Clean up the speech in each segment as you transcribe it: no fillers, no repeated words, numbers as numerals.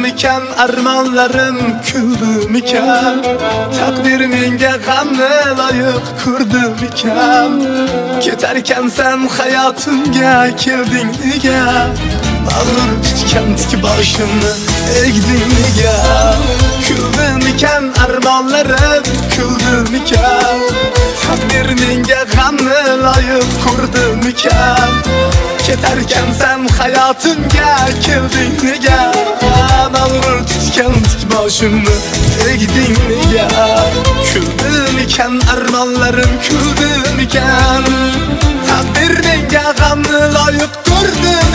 iken armanlarım küldüm iken Takdir menga g'amni loyiq ko'rdim iken Ketarken sen hayotimga kelding nega Mag'rur tutgan tik boshimni egding nega Küldüm iken armanlarım küldüm iken Takdir menga g'amni loyiq ko'rdim iken Ketarken sen hayotimga kelding nega Mag'rur tutgan tik boshimni egding nega Küldüm iken armanlarım küldüm iken Takdir menga g'amni loyiq ko'rdim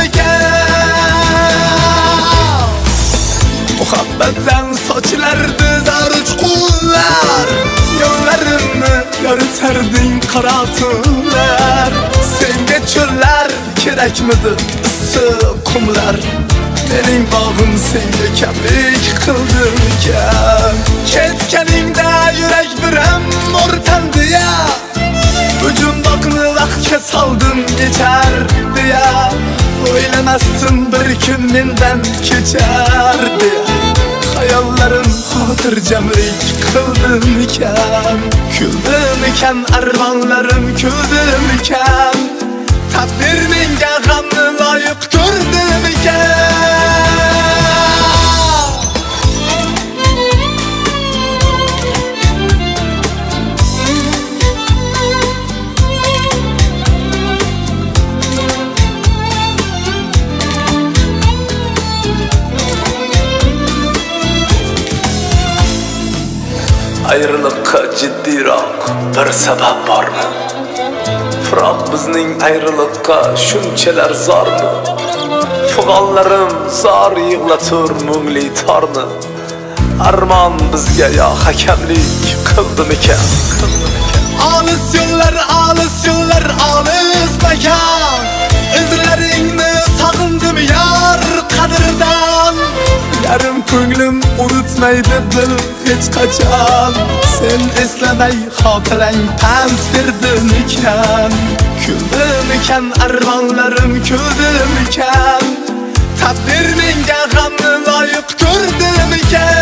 iken Muhabbatdan sochlardi zaruch qullar Yo'llarimni yoritarding qora tunlar Senga cho'llar kerakmidi issiq qumlar Mening bog'im senga kamlik qildim ekan Ketganingda yurak biram o'rtandi ya Bu jumboqni vaqtga soldim yechar deya O'ylamasdim bir kun mendan kechar deya Hayollarim xotirjamlik qildim ekan Küldüm iken armonlarim küldüm iken Takdir menga g'amni loyiq ko'rdim ekan Ayrılıkka ciddiroq bir sabab bormi? Biroq bizning ayrılıkka shunchalar zormi? Fig'onlarim zor yig'latur mungli torni. Armon bizga yo hakamlik qildimikan? Olis yo'llar, olis yo'llar, olis makon. Izlaringni sog'indim yor qadrdan. Yarim ko'nglim unutmaydi bil hech qachon Sen eslamay xotirang pand berdim ekan Küldüm iken armonlarim küldüm iken Takdir menga g'amni loyiq ko'rdim ekan